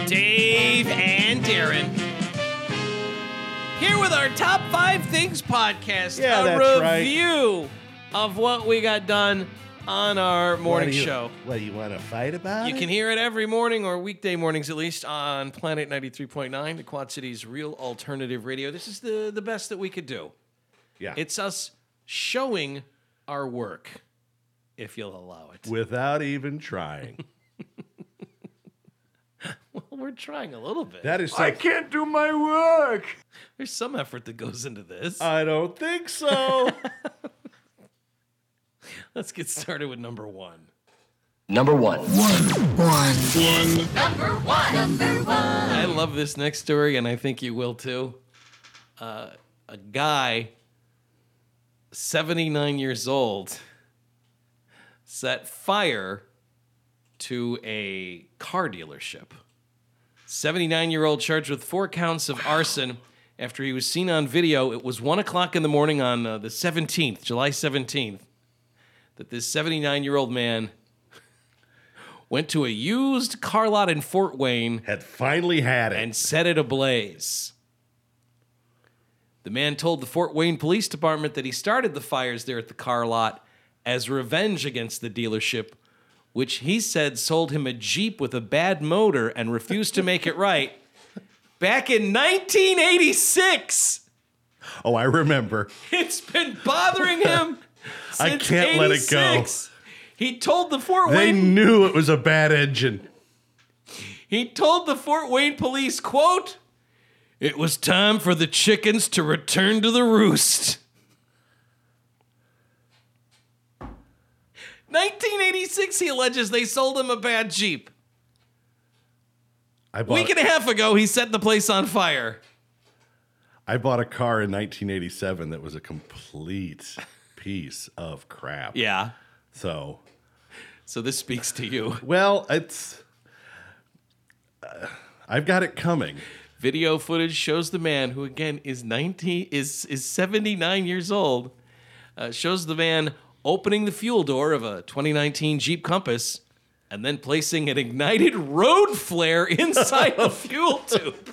Dave and Darren. Here with our Top 5 Things podcast. Yeah, a that's review of what we got done on our morning show. What, do you want to fight about You it? can hear it every morning, or weekday mornings at least, on Planet 93.9, the Quad City's real alternative radio. This is the best that we could do. Yeah. It's us showing our work, if you'll allow it. Without even trying. Well, we're trying a little bit. That is I can't do my work. There's some effort that goes into this. I don't think so. Let's get started with number one. Number one. I love this next story, and I think you will too. A guy, 79 years old, set fire to a car dealership. 79-year-old charged with 4 counts of arson after he was seen on video. It was 1 o'clock in the morning on the 17th, July 17th, that this 79-year-old man went to a used car lot in Fort Wayne Had finally had it. and set it ablaze. The man told the Fort Wayne Police Department that he started the fires there at the car lot as revenge against the dealership, which he said sold him a Jeep with a bad motor and refused to make it right back in 1986. Oh, I remember. It's been bothering him since I can't let it go. 86. He told the Fort They Wayne knew it was a bad engine. He told the Fort Wayne police, quote, "It was time for the chickens to return to the roost." 1986, he alleges they sold him a bad Jeep. I A week and a half ago, he set the place on fire. I bought a car in 1987 that was a complete piece of crap. Yeah. So this speaks to you. well, it's... I've got it coming. Video footage shows the man, who again is 79 years old, shows the man opening the fuel door of a 2019 Jeep Compass and then placing an ignited road flare inside the fuel tube.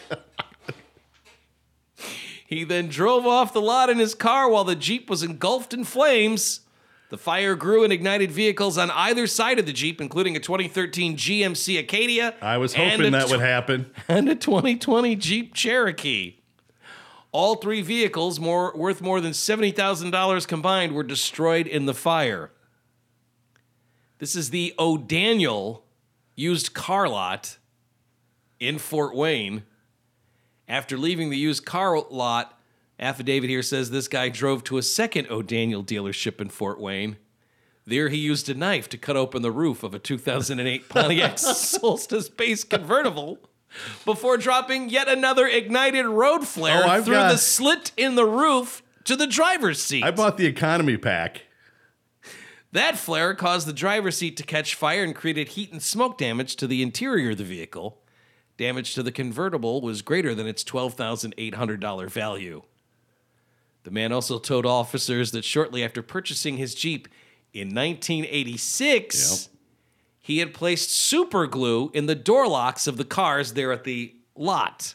He then drove off the lot in his car while the Jeep was engulfed in flames. The fire grew and ignited vehicles on either side of the Jeep, including a 2013 GMC Acadia. I was and hoping a that would happen. and a 2020 Jeep Cherokee. All 3 vehicles, worth more than $70,000 combined, were destroyed in the fire. This is the O'Daniel used car lot in Fort Wayne. After leaving the used car lot, affidavit here says this guy drove to a second O'Daniel dealership in Fort Wayne. There he used a knife to cut open the roof of a 2008 Pontiac Solstice base convertible before dropping yet another ignited road flare through the slit in the roof to the driver's seat. I bought the economy pack. That flare caused the driver's seat to catch fire and created heat and smoke damage to the interior of the vehicle. Damage to the convertible was greater than its $12,800 value. The man also told officers that shortly after purchasing his Jeep in 1986, he had placed super glue in the door locks of the cars there at the lot.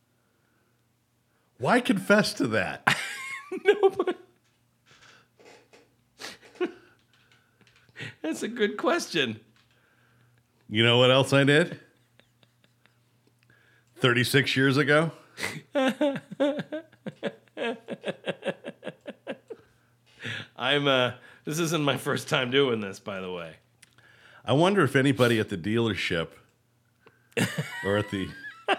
Why confess to that? That's a good question. You know what else I did? 36 years ago? This isn't my first time doing this, by the way. I wonder if anybody at the dealership or at the...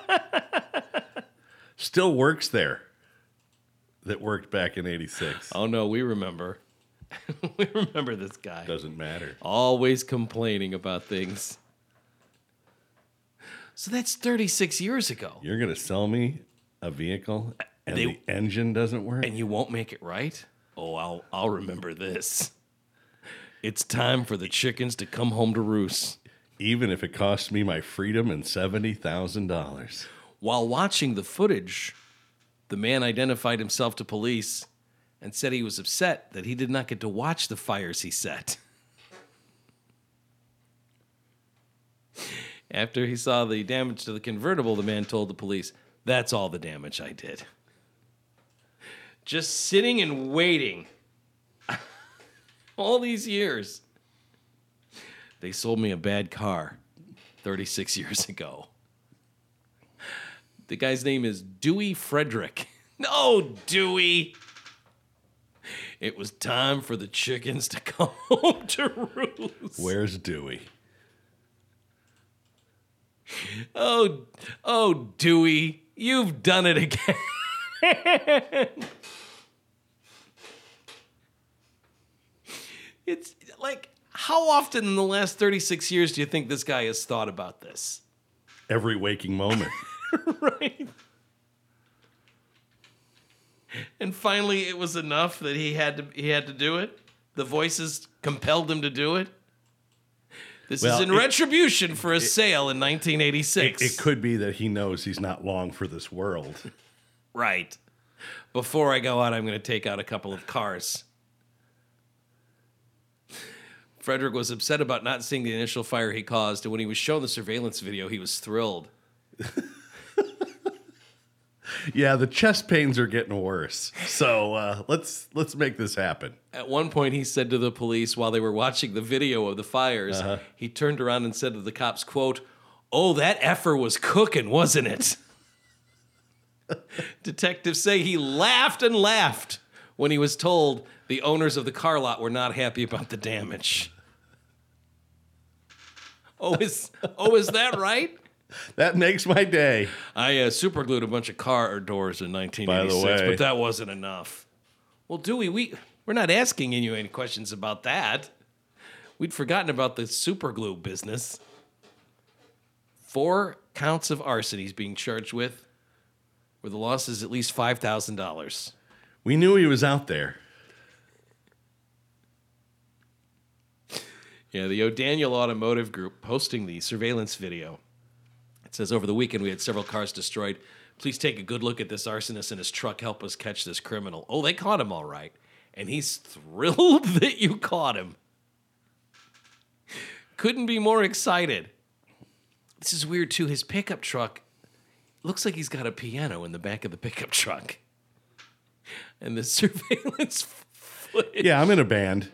still works there that worked back in 86. Oh, no, we remember. We remember this guy. Doesn't matter. Always complaining about things. So that's 36 years ago. You're going to sell me a vehicle and the engine doesn't work? And you won't make it right? Oh, I'll remember this. It's time for the chickens to come home to roost. Even if it costs me my freedom and $70,000. While watching the footage, the man identified himself to police and said he was upset that he did not get to watch the fires he set. After he saw the damage to the convertible, the man told the police, "That's all the damage I did." Just sitting and waiting all these years. They sold me a bad car 36 years ago. The guy's name is Dewey Frederick. No, Dewey. It was time for the chickens to come home to roost. Where's Dewey? Oh, Dewey, you've done it again. It's like, how often in the last 36 years do you think this guy has thought about this? Every waking moment. Right. And finally, it was enough that he had to do it. The voices compelled him to do it. This is in retribution for a sale in 1986. It could be that he knows he's not long for this world. Right. Before I go out, I'm going to take out a couple of cars. Frederick was upset about not seeing the initial fire he caused, and when he was shown the surveillance video, he was thrilled. Yeah, the chest pains are getting worse. So let's make this happen. At one point, he said to the police while they were watching the video of the fires, he turned around and said to the cops, quote, "Oh, that effer was cooking, wasn't it?" Detectives say he laughed and laughed when he was told the owners of the car lot were not happy about the damage. Is that right? That makes my day. I superglued a bunch of car doors in 1986, By the way. but that wasn't enough. Well, Dewey, we're not asking you any questions about that. We'd forgotten about the superglue business. 4 counts of arson he's being charged with, where the loss is at least $5,000. We knew he was out there. Yeah, the O'Daniel Automotive Group posting the surveillance video. It says, over the weekend, we had several cars destroyed. Please take a good look at this arsonist and his truck. Help us catch this criminal. Oh, they caught him all right. And he's thrilled that you caught him. Couldn't be more excited. This is weird, too. His pickup truck looks like he's got a piano in the back of the pickup truck. And the surveillance footage. Yeah, I'm in a band.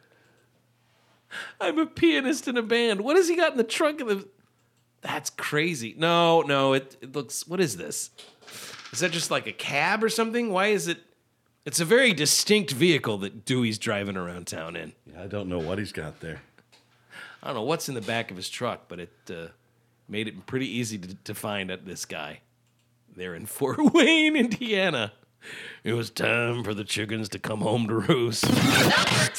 I'm a pianist in a band. What has he got in the trunk of the... That's crazy. No, it looks... What is this? Is that just like a cab or something? Why is it... It's a very distinct vehicle that Dewey's driving around town in. Yeah, I don't know what he's got there. I don't know what's in the back of his truck, but it made it pretty easy to find this guy. They're in Fort Wayne, Indiana. It was time for the chickens to come home to roost. Number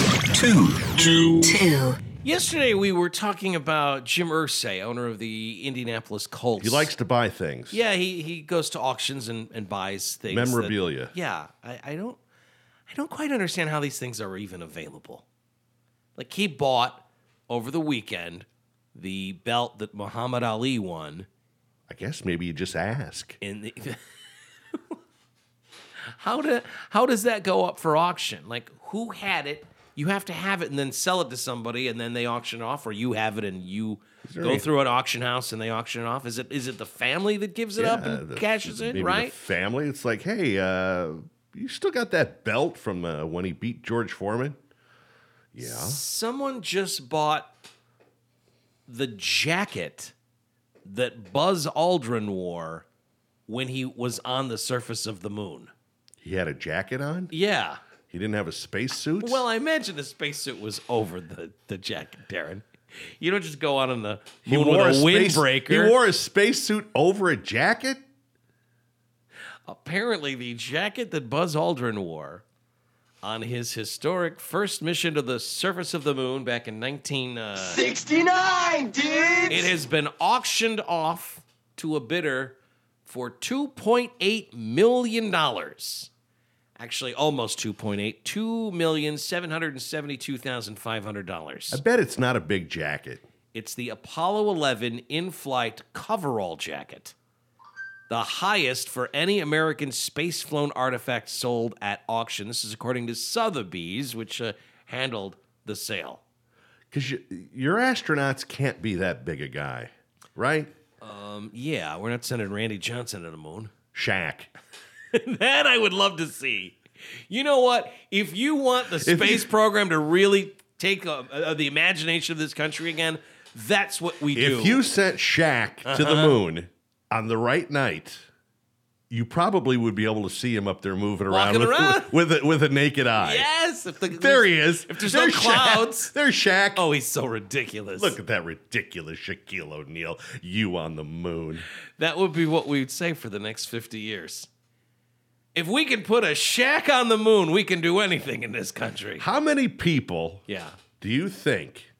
2. Yesterday, we were talking about Jim Irsay, owner of the Indianapolis Colts. He likes to buy things. Yeah, he goes to auctions and buys things. Memorabilia. I don't quite understand how these things are even available. Like, he bought, over the weekend, the belt that Muhammad Ali won. I guess maybe you just ask. In the How does that go up for auction? Like, who had it? You have to have it and then sell it to somebody, and then they auction it off, or you have it and you go through an auction house and they auction it off. Is it the family that gives it up and cashes in, maybe right? The family. It's like, hey, you still got that belt from when he beat George Foreman? Yeah. Someone just bought the jacket that Buzz Aldrin wore when he was on the surface of the moon. He had a jacket on? Yeah. He didn't have a spacesuit? Well, I imagine the spacesuit was over the jacket, Darren. You don't just go out on the moon with a windbreaker. He wore a spacesuit over a jacket? Apparently, the jacket that Buzz Aldrin wore on his historic first mission to the surface of the moon back in 69, dude! It has been auctioned off to a bidder for $2.8 million. Actually, almost 2.8, $2,772,500. I bet it's not a big jacket. It's the Apollo 11 in-flight coverall jacket, the highest for any American space-flown artifact sold at auction. This is according to Sotheby's, which handled the sale. Because your astronauts can't be that big a guy. right? Yeah, we're not sending Randy Johnson to the moon. Shaq. That I would love to see. You know what? If you want the space program to really take the imagination of this country again, that's what we do. If you sent Shaq to the moon on the right night, you probably would be able to see him up there moving around, Walking around. with a naked eye. Yes. There he is. If there's no clouds. Shaq. There's Shaq. Oh, he's so ridiculous. Look at that ridiculous Shaquille O'Neal. You on the moon. That would be what we'd say for the next 50 years. If we can put a Shaq on the moon, we can do anything in this country. How many people Yeah. do you think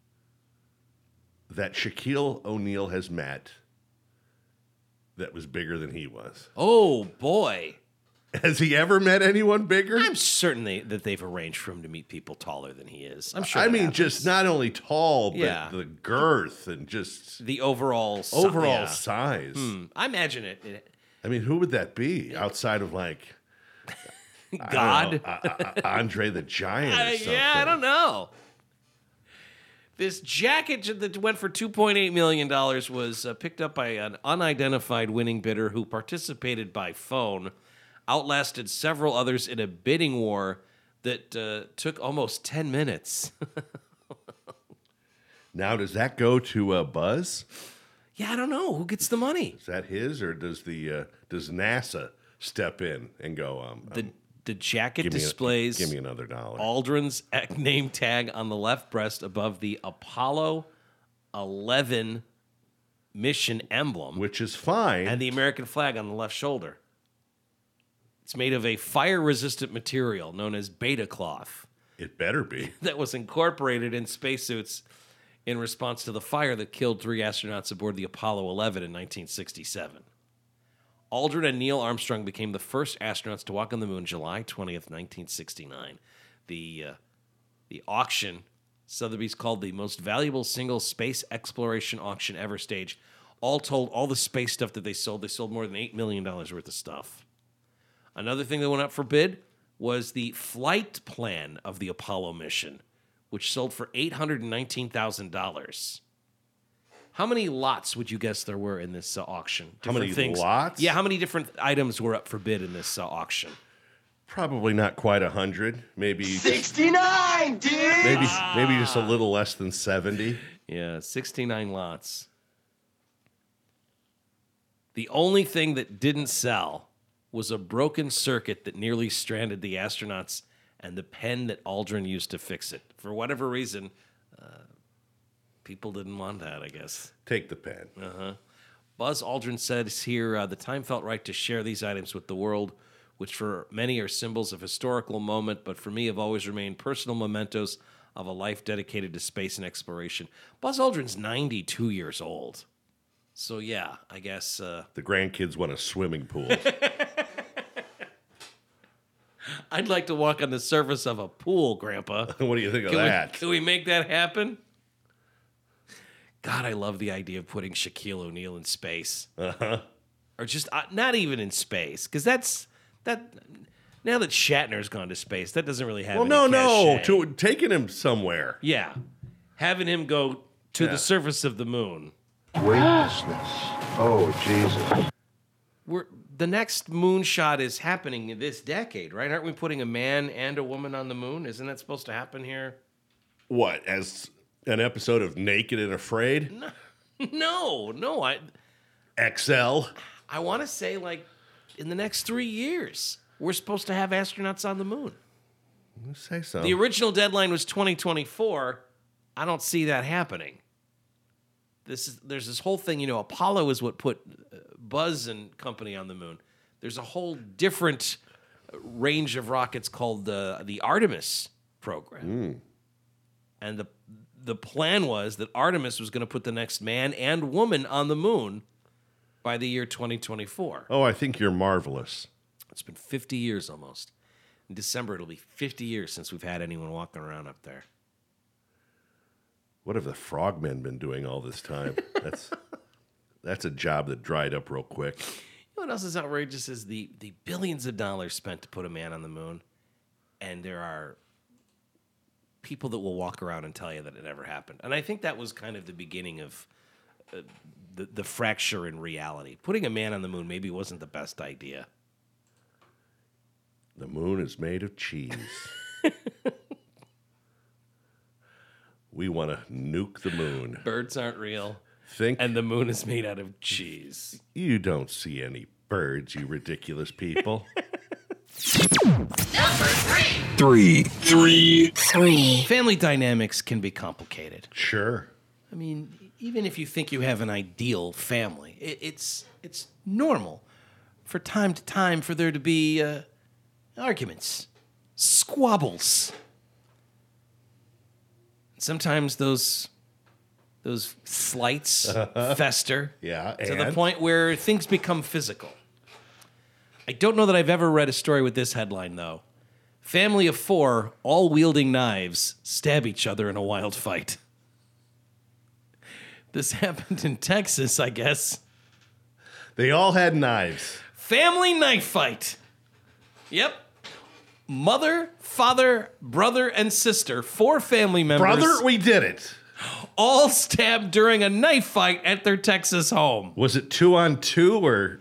that Shaquille O'Neal has met that was bigger than he was? Oh, boy. Has he ever met anyone bigger? I'm certain that they've arranged for him to meet people taller than he is. I'm sure. I that mean, happens. just not only tall, but Yeah. the girth and just the overall overall yeah. size. I imagine it. I mean, who would that be outside of like God. Andre the Giant or something? Yeah, I don't know. This jacket that went for $2.8 million was picked up by an unidentified winning bidder who participated by phone, outlasted several others in a bidding war that took almost 10 minutes. Now, does that go to Buzz? Yeah, I don't know. Who gets the money? Is that his, or does does NASA step in and go? The jacket give me displays give me another $1. Aldrin's name tag on the left breast above the Apollo 11 mission emblem, Which is fine. and the American flag on the left shoulder. It's made of a fire-resistant material known as beta cloth It better be. that was incorporated in spacesuits in response to the fire that killed 3 astronauts aboard the Apollo 11 in 1967. Aldrin and Neil Armstrong became the first astronauts to walk on the moon July 20th, 1969. The auction, Sotheby's called the most valuable single space exploration auction ever staged. All told, all the space stuff that they sold more than $8 million worth of stuff. Another thing that went up for bid was the flight plan of the Apollo mission, which sold for $819,000. How many lots would you guess there were in this auction? How many lots? Yeah, how many different items were up for bid in this auction? Probably not quite 100. Maybe 69, dude! maybe just a little less than 70. Yeah, 69 lots. The only thing that didn't sell was a broken circuit that nearly stranded the astronauts and the pen that Aldrin used to fix it. For whatever reason, people didn't want that, I guess. Take the pen. Buzz Aldrin says here, the time felt right to share these items with the world, which for many are symbols of historical moment, but for me have always remained personal mementos of a life dedicated to space and exploration. Buzz Aldrin's 92 years old. So yeah, I guess... The grandkids want a swimming pool. I'd like to walk on the surface of a pool, Grandpa. What do you think of that? Can we make that happen? God, I love the idea of putting Shaquille O'Neal in space. Or just not even in space, because that. Now that Shatner's gone to space, that doesn't really have. Well, any cachet. to taking him somewhere. Yeah, having him go to the surface of the moon. Weightlessness. Oh, Jesus. The next moon shot is happening this decade, right? Aren't we putting a man and a woman on the moon? Isn't that supposed to happen here? What, as an episode of Naked and Afraid? No. XL? I want to say like in the next 3 years, we're supposed to have astronauts on the moon. Let's say so. The original deadline was 2024. I don't see that happening. There's this whole thing, Apollo is what put Buzz and company on the moon. There's a whole different range of rockets called the Artemis program. And the plan was that Artemis was going to put the next man and woman on the moon by the year 2024. Oh, I think you're marvelous. It's been 50 years almost. In December, it'll be 50 years since we've had anyone walking around up there. What have the frogmen been doing all this time? That's a job that dried up real quick. You know what else is outrageous is the billions of dollars spent to put a man on the moon, and there are people that will walk around and tell you that it never happened. And I think that was kind of the beginning of the fracture in reality. Putting a man on the moon maybe wasn't the best idea. The moon is made of cheese. We want to nuke the moon. Birds aren't real, Think and the moon is made out of cheese. you don't see any birds, you ridiculous people. Three. Family dynamics can be complicated. Sure. I mean, even if you think you have an ideal family, it's normal for time to time for there to be arguments, squabbles. Sometimes those slights fester Yeah, to the and? point where things become physical. I don't know that I've ever read a story with this headline, though. Family of 4, all wielding knives, stab each other in a wild fight. This happened in Texas, I guess. They all had knives. Family knife fight. Yep. Mother, father, brother, and sister, 4 family members, Brother, we did it. all stabbed during a knife fight at their Texas home. Was it 2-on-2 or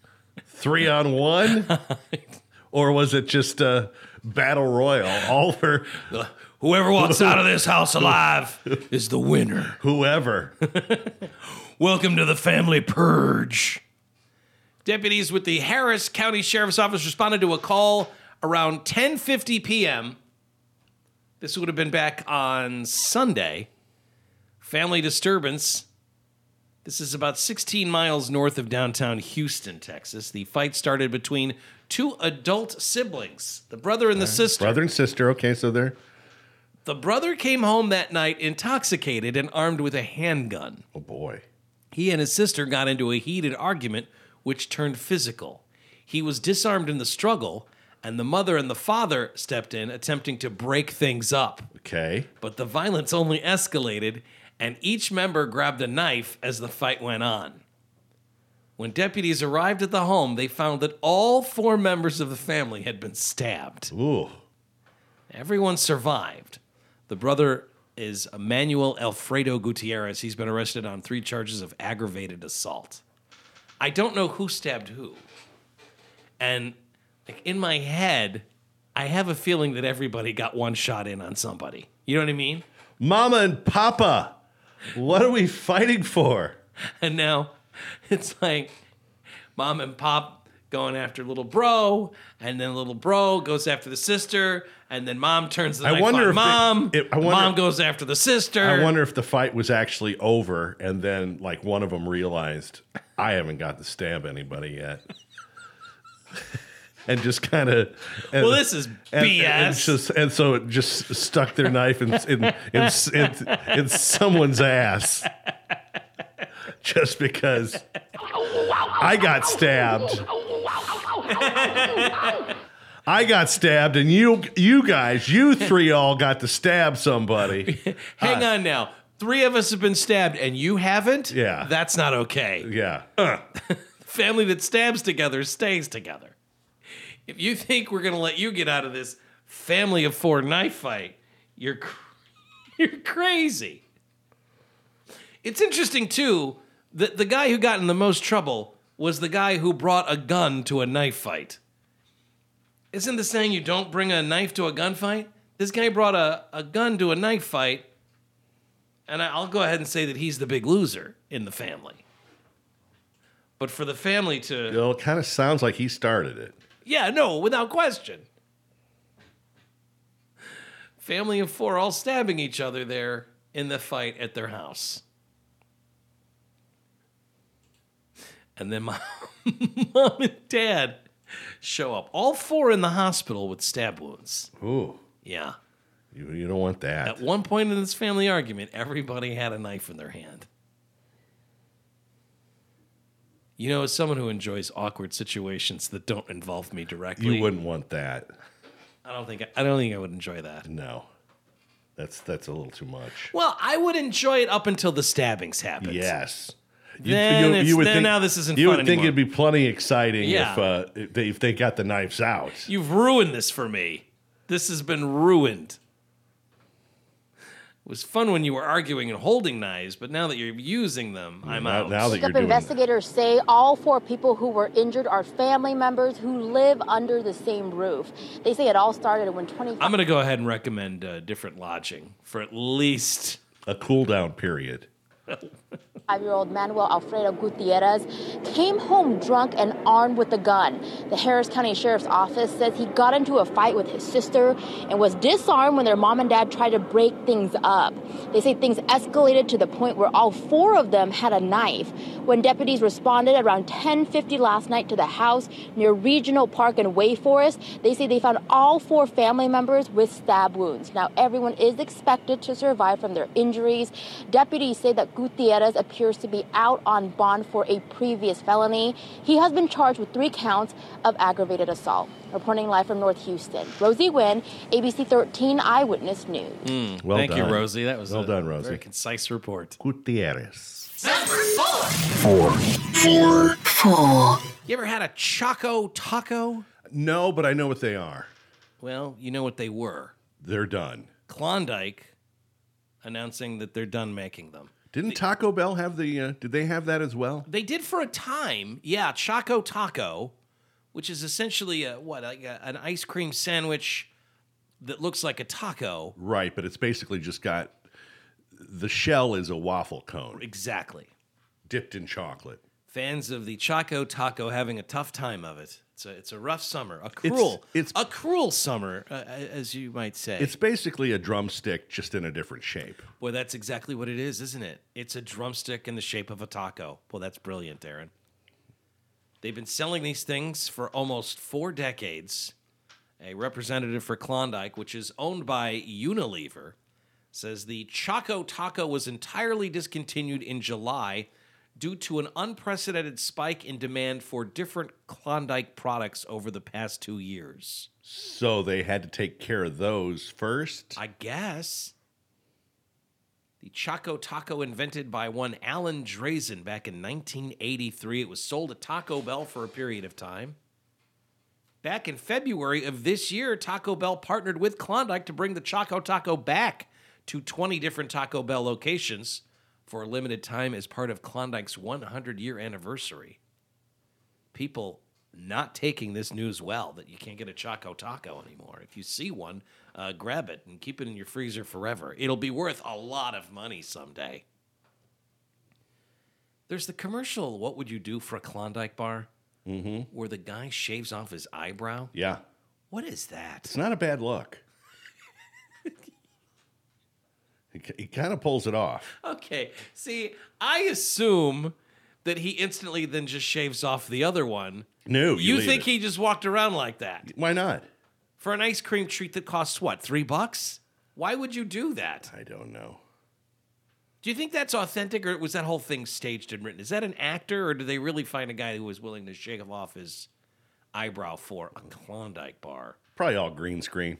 3-on-1? Or was it just a battle royal? All for Whoever walks out of this house alive is the winner. whoever. Welcome to the family purge. Deputies with the Harris County Sheriff's Office responded to a call around 10:50 p.m. This would have been back on Sunday. Family disturbance. This is about 16 miles north of downtown Houston, Texas. The fight started between 2 adult siblings, the brother and the sister. Brother and sister. Okay, so they're... The brother came home that night intoxicated and armed with a handgun. Oh, boy. He and his sister got into a heated argument, which turned physical. He was disarmed in the struggle, and the mother and the father stepped in, attempting to break things up. Okay. But the violence only escalated, and each member grabbed a knife as the fight went on. When deputies arrived at the home, they found that all 4 members of the family had been stabbed. Ooh. Everyone survived. The brother is Emmanuel Alfredo Gutierrez. He's been arrested on 3 charges of aggravated assault. I don't know who stabbed who. And like, in my head, I have a feeling that everybody got one shot in on somebody. You know what I mean? Mama and Papa, what are we fighting for? And now it's like mom and pop going after little bro, and then little bro goes after the sister, and then mom turns the knife on mom. Mom goes after the sister. I wonder if the fight was actually over, and then like one of them realized, I haven't got to stab anybody yet. And just kind of... Well, this is BS. And so it just stuck their knife in someone's ass. Just because I got stabbed. I got stabbed, and you guys, you 3 all got to stab somebody. Hang on now. 3 of us have been stabbed, and you haven't? Yeah. That's not okay. Yeah. Family that stabs together stays together. If you think we're going to let you get out of this family of 4 knife fight, you're crazy. It's interesting, too, that the guy who got in the most trouble was the guy who brought a gun to a knife fight. Isn't the saying you don't bring a knife to a gunfight? This guy brought a gun to a knife fight, and I'll go ahead and say that he's the big loser in the family. But for the family to... Well, it kind of sounds like he started it. Yeah, no, without question. Family of 4 all stabbing each other there in the fight at their house. And then mom and dad show up. All 4 in the hospital with stab wounds. Ooh. Yeah. You don't want that. At one point in this family argument, everybody had a knife in their hand. You know, as someone who enjoys awkward situations that don't involve me directly, You wouldn't want that. I don't think I would enjoy that. No. That's a little too much. Well, I would enjoy it up until the stabbings happened. Yes. Then now this isn't You fun would think anymore. it'd be plenty exciting Yeah. if they got the knives out. You've ruined this for me. This has been ruined. It was fun when you were arguing and holding knives, but now that you're using them, I'm out. Now that you're Up doing that. investigators say all 4 people who were injured are family members who live under the same roof. They say it all started when 25. I'm going to go ahead and recommend different lodging for at least A cool down period. 5-year-old Manuel Alfredo Gutierrez came home drunk and armed with a gun. The Harris County Sheriff's Office says he got into a fight with his sister and was disarmed when their mom and dad tried to break things up. They say things escalated to the point where all 4 of them had a knife. When deputies responded around 10:50 last night to the house near Regional Park and Way Forest, they say they found all 4 family members with stab wounds. Now, everyone is expected to survive from their injuries. Deputies say that Gutierrez appears to be out on bond for a previous felony. He has been charged with 3 counts of aggravated assault. Reporting live from North Houston, Rosie Nguyen, ABC 13 Eyewitness News. Well Thank you, done. Rosie. That was Well a done, Rosie. very concise report. Gutierrez. You ever had a Choco Taco? No, but I know what they are. Well, you know what they were. They're done. Klondike announcing that they're done making them. Didn't Taco Bell have the, did they have that as well? They did for a time. Yeah, Choco Taco, which is essentially an ice cream sandwich that looks like a taco. Right, but it's basically just got, the shell is a waffle cone Exactly. dipped in chocolate. Fans of the Choco Taco having a tough time of it. It's a rough summer, a cruel summer, as you might say. It's basically a drumstick just in a different shape. Boy, that's exactly what it is, isn't it? It's a drumstick in the shape of a taco. Well, that's brilliant, Aaron. They've been selling these things for almost 4 decades. A representative for Klondike, which is owned by Unilever, says the Choco Taco was entirely discontinued in July due to an unprecedented spike in demand for different Klondike products over the past 2 years. So they had to take care of those first. I guess. The Choco Taco, invented by one Alan Drazen back in 1983. It was sold at Taco Bell for a period of time. Back in February of this year, Taco Bell partnered with Klondike to bring the Choco Taco back to 20 different Taco Bell locations for a limited time as part of Klondike's 100-year anniversary. People not taking this news well, that you can't get a Choco Taco anymore. If you see one, grab it and keep it in your freezer forever. It'll be worth a lot of money someday. There's the commercial, What Would You Do for a Klondike Bar? Mm-hmm. Where the guy shaves off his eyebrow. Yeah. What is that? It's not a bad look. He kind of pulls it off. Okay, see, I assume that he instantly then just shaves off the other one. No, You leave think it. he just walked around like that? Why not? For an ice cream treat that costs, what, $3? Why would you do that? I don't know. Do you think that's authentic, or was that whole thing staged and written? Is that an actor, or did they really find a guy who was willing to shave off his eyebrow for a Klondike bar? Probably all green screen.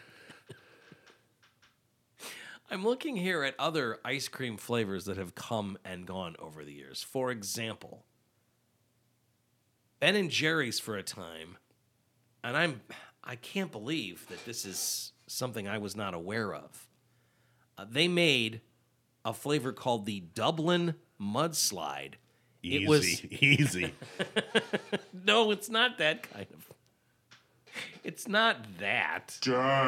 I'm looking here at other ice cream flavors that have come and gone over the years. For example, Ben & Jerry's for a time, and I can't believe that this is something I was not aware of. They made a flavor called the Dublin Mudslide. Easy. No, it's not that kind of. It's not that.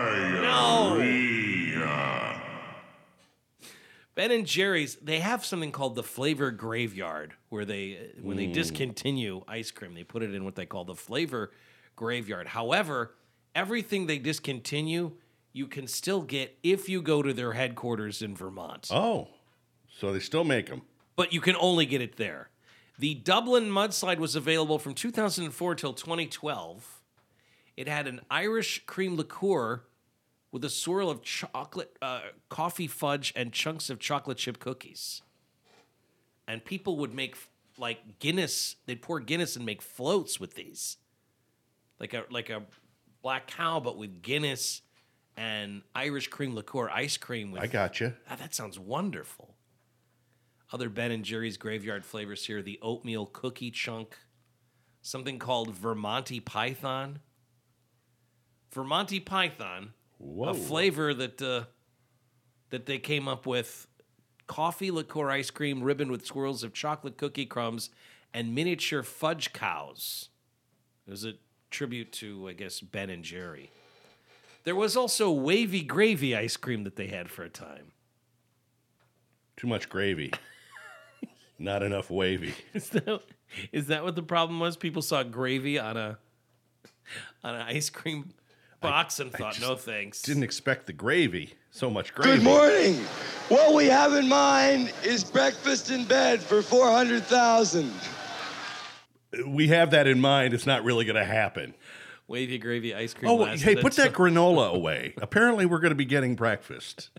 No. Ben & Jerry's, they have something called the Flavor Graveyard, where when they discontinue ice cream, they put it in what they call the Flavor Graveyard. However, everything they discontinue, you can still get if you go to their headquarters in Vermont. Oh, so they still make them. But you can only get it there. The Dublin Mudslide was available from 2004 till 2012. It had an Irish cream liqueur with a swirl of chocolate, coffee fudge, and chunks of chocolate chip cookies. And people would make like Guinness. They'd pour Guinness and make floats with these, like a black cow, but with Guinness and Irish cream liqueur ice cream. I got you. That sounds wonderful. Other Ben & Jerry's graveyard flavors here: the oatmeal cookie chunk, something called Vermonti Python. Vermonti Python. Whoa. A flavor that that they came up with coffee liqueur ice cream ribboned with swirls of chocolate cookie crumbs and miniature fudge cows. It was a tribute to, I guess, Ben and Jerry. There was also wavy gravy ice cream that they had for a time. Too much gravy. Not enough wavy. Is that what the problem was? People saw gravy on an ice cream box and thought, no thanks. Didn't expect the gravy. So much gravy. Good morning. What we have in mind is breakfast in bed for 400,000. We have that in mind. It's not really going to happen. Wavy gravy ice cream. Oh, hey, put that granola away. Apparently, we're going to be getting breakfast.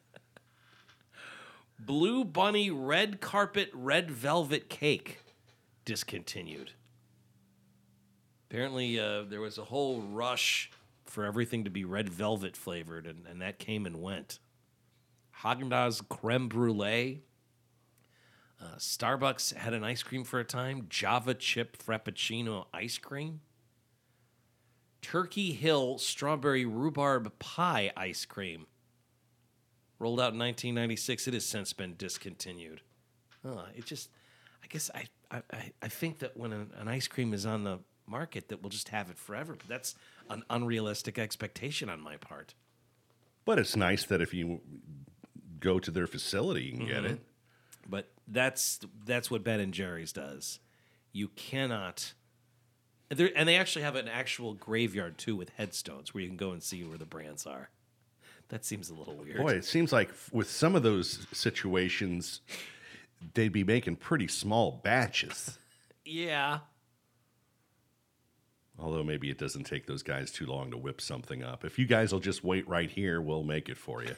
Blue Bunny red carpet red velvet cake discontinued. Apparently, there was a whole rush for everything to be red velvet flavored, and that came and went. Haagen-Dazs creme brulee. Starbucks had an ice cream for a time. Java chip frappuccino ice cream. Turkey Hill strawberry rhubarb pie ice cream. Rolled out in 1996. It has since been discontinued. I guess I think that when an ice cream is on the market, that we'll just have it forever. But that's an unrealistic expectation on my part. But it's nice that if you go to their facility, you can get it. But that's what Ben and Jerry's does. You cannot. And they actually have an actual graveyard, too, with headstones where you can go and see where the brands are. That seems a little weird. Boy, it seems like with some of those situations, they'd be making pretty small batches. Yeah. Although maybe it doesn't take those guys too long to whip something up. If you guys will just wait right here, we'll make it for you.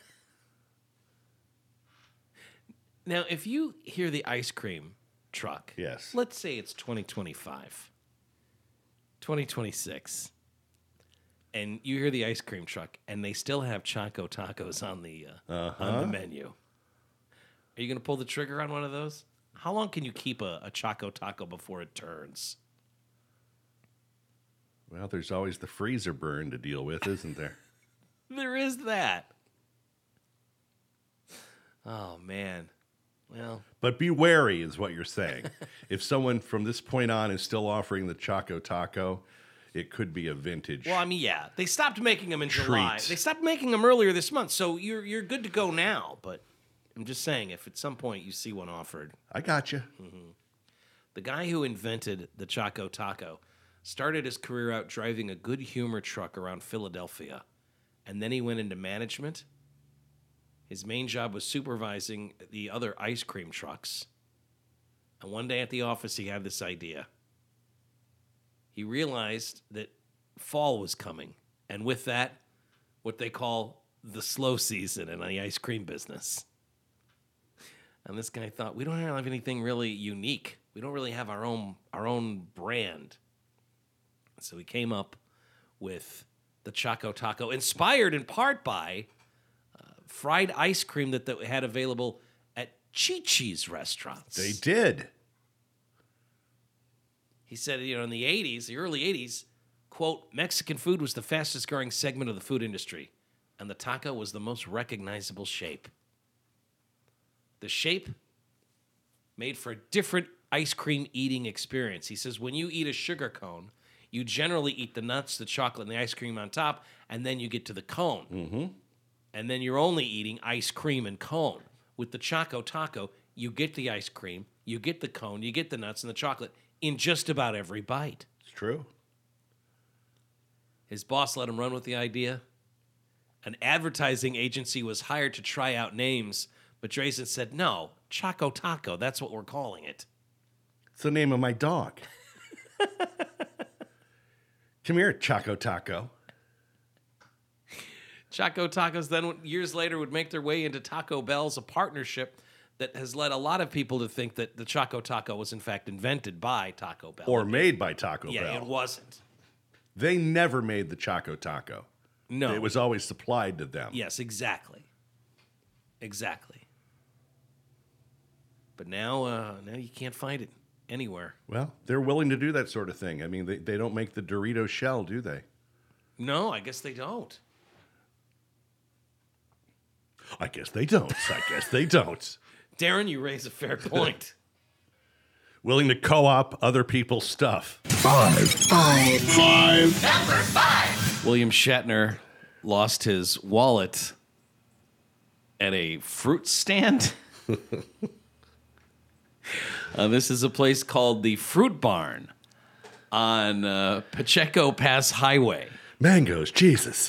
Now, if you hear the ice cream truck, Yes. let's say it's 2025, 2026, and you hear the ice cream truck, and they still have Choco Tacos on the menu. Are you going to pull the trigger on one of those? How long can you keep a Choco Taco before it turns? Well, there's always the freezer burn to deal with, isn't there? There is that. Oh, man. Well, But be wary is what you're saying. If someone from this point on is still offering the Choco Taco, it could be a vintage. well, I mean, yeah. They stopped making them in July. Treat. They stopped making them earlier this month, so you're good to go now. But I'm just saying, if at some point you see one offered, I got you. the guy who invented the Choco Taco started his career out driving a good humor truck around Philadelphia, and then he went into management. His main job was supervising the other ice cream trucks. And one day at the office, he had this idea. He realized that fall was coming, and with that, what they call the slow season in the ice cream business. And this guy thought, we don't have anything really unique. We don't really have our own brand. So he came up with the Choco Taco, inspired in part by fried ice cream that they had available at Chi-Chi's restaurants. They did. He said, in the 80s, the early 80s, quote, Mexican food was the fastest growing segment of the food industry, and the taco was the most recognizable shape. The shape made for a different ice cream eating experience. He says, when you eat a sugar cone, you generally eat the nuts, the chocolate, and the ice cream on top, and then you get to the cone. Mm-hmm. And then you're only eating ice cream and cone. With the Choco Taco, you get the ice cream, you get the cone, you get the nuts and the chocolate in just about every bite. It's true. His boss let him run with the idea. An advertising agency was hired to try out names, but Drazen said, no, Choco Taco, that's what we're calling it. It's the name of my dog. Come here, Choco Taco. Choco Tacos then, years later, would make their way into Taco Bell's, a partnership that has led a lot of people to think that the Choco Taco was, in fact, invented by Taco Bell. Or made by Taco Bell. Yeah, it wasn't. They never made the Choco Taco. No. It was always supplied to them. Yes, exactly. Exactly. But now you can't find it anywhere. Well, they're willing to do that sort of thing. I mean, they don't make the Dorito shell, do they? No, I guess they don't. I guess they don't. I guess they don't. Darren, you raise a fair point. Willing to co-op other people's stuff. William Shatner lost his wallet at a fruit stand. This is a place called the Fruit Barn on Pacheco Pass Highway. Mangoes, Jesus.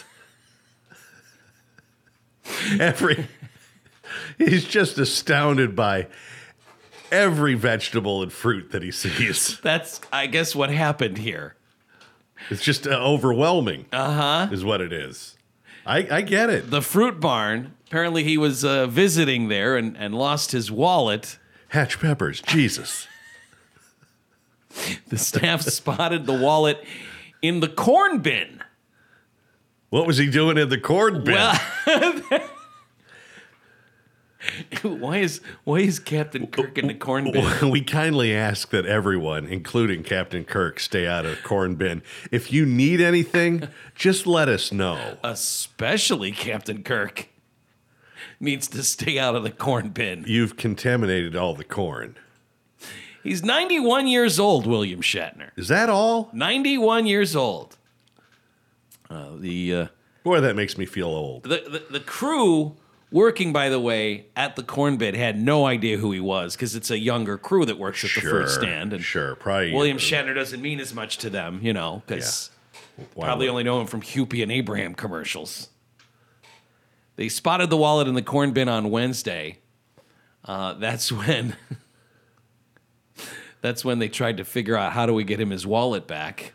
He's just astounded by every vegetable and fruit that he sees. That's, I guess, what happened here. It's just overwhelming. Is what it is. I get it. The Fruit Barn, apparently he was visiting there and lost his wallet. Hatch peppers, Jesus. The staff spotted the wallet in the corn bin. What was he doing in the corn bin? Well, why is Captain Kirk in the corn bin? We kindly ask that everyone, including Captain Kirk, stay out of the corn bin. If you need anything, just let us know. Especially Captain Kirk needs to stay out of the corn bin. You've contaminated all the corn. He's 91 years old, William Shatner. Is that all? 91 years old. The Boy, that makes me feel old. The crew working, by the way, at the corn bin had no idea who he was because it's a younger crew that works at the fruit stand. And probably. William Shatner doesn't mean as much to them, because probably only know him from Hupie and Abraham commercials. They spotted the wallet in the corn bin on Wednesday. That's when they tried to figure out how do we get him his wallet back.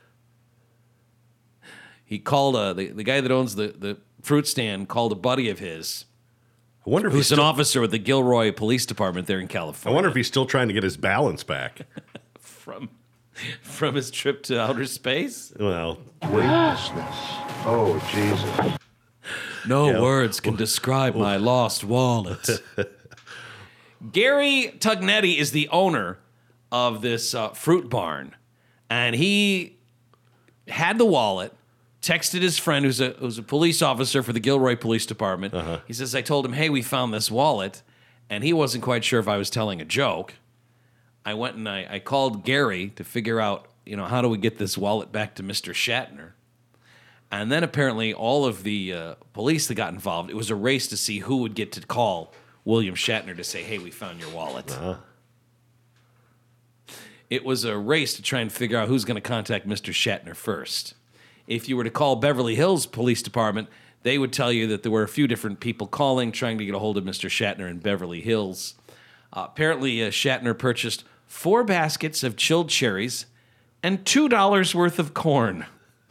He called the guy that owns the fruit stand called a buddy of his. I wonder if who's an officer with the Gilroy Police Department there in California. I wonder if he's still trying to get his balance back from his trip to outer space. Well, Weightlessness. Oh, Jesus. No words can describe my lost wallet. Gary Tugnetti is the owner of this fruit barn, and he had the wallet. Texted his friend, who's a police officer for the Gilroy Police Department. He says, I told him, hey, we found this wallet. And he wasn't quite sure if I was telling a joke. I went and I called Gary to figure out, how do we get this wallet back to Mr. Shatner? And then apparently all of the police that got involved, it was a race to see who would get to call William Shatner to say, hey, we found your wallet. It was a race to try and figure out who's going to contact Mr. Shatner first. If you were to call Beverly Hills Police Department, they would tell you that there were a few different people calling, trying to get a hold of Mr. Shatner in Beverly Hills. Apparently, Shatner purchased 4 baskets of chilled cherries and $2 worth of corn.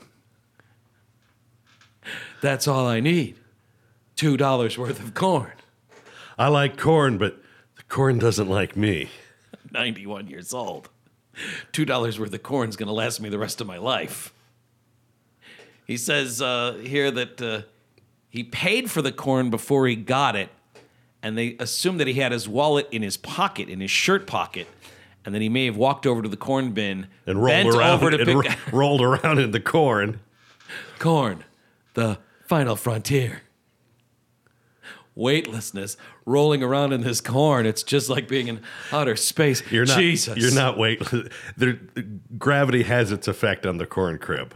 That's all I need. $2 worth of corn. I like corn, but the corn doesn't like me. 91 years old. $2 worth of corn is going to last me the rest of my life. He says here that he paid for the corn before he got it, and they assumed that he had his wallet in his pocket, in his shirt pocket, and then he may have walked over to the corn bin and rolled around in the corn. Corn, the final frontier. Weightlessness, rolling around in this corn. It's just like being in outer space. Jesus. You're not weightless. Gravity has its effect on the corn crib.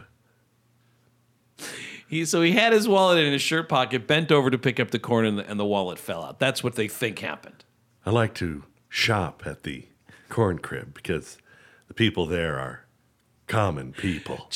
So he had his wallet in his shirt pocket, bent over to pick up the corn, and the wallet fell out. That's what they think happened. I like to shop at the corn crib because the people there are common people.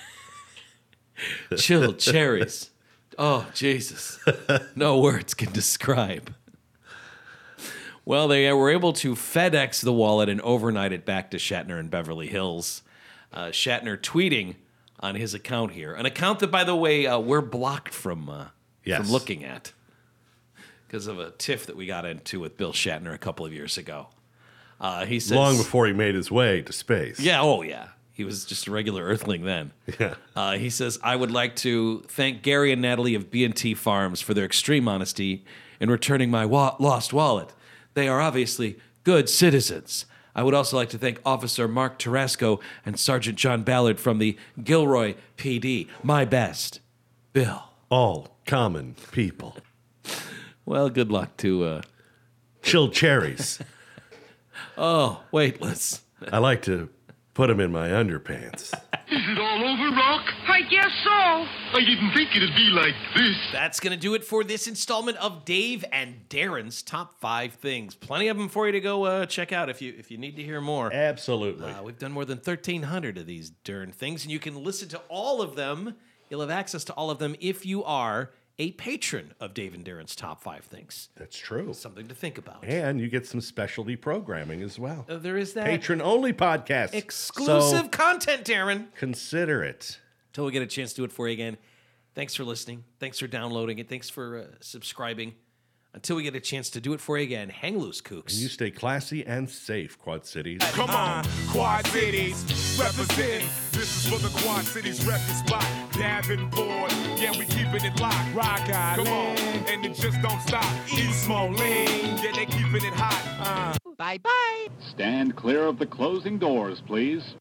Chilled cherries. Oh, Jesus. No words can describe. Well, they were able to FedEx the wallet and overnight it back to Shatner in Beverly Hills. Shatner tweeting on his account here. An account that, by the way, we're blocked from looking at because of a tiff that we got into with Bill Shatner a couple of years ago. He says, long before he made his way to space. Yeah, oh yeah. He was just a regular earthling then. Yeah. He says, I would like to thank Gary and Natalie of B&T Farms for their extreme honesty in returning my lost wallet. They are obviously good citizens. I would also like to thank Officer Mark Tarasco and Sergeant John Ballard from the Gilroy PD. My best, Bill. All common people. Well, good luck to. Chilled cherries. Oh, wait, let's. I like to put them in my underpants. Is it all over, Rock? I guess so. I didn't think it'd be like this. That's going to do it for this installment of Dave and Darren's Top 5 Things. Plenty of them for you to go check out if you need to hear more. Absolutely. We've done more than 1,300 of these darn things, and you can listen to all of them. You'll have access to all of them if you are a patron of Dave and Darren's Top 5 Things. That's true. Something to think about. And you get some specialty programming as well. There is that. Patron-only podcast. Exclusive So content, Darren. consider it. Till we get a chance to do it for you again. Thanks for listening. Thanks for downloading it. Thanks for subscribing. Until we get a chance to do it for you again, hang loose, kooks. And you stay classy and safe, Quad Cities. Come on, Quad Cities, represent. This is for the Quad Cities record spot. Davenport, yeah, we keeping it locked. Rock Island, come on, and it just don't stop. East Moline, yeah, they keeping it hot. Bye-bye. Stand clear of the closing doors, please.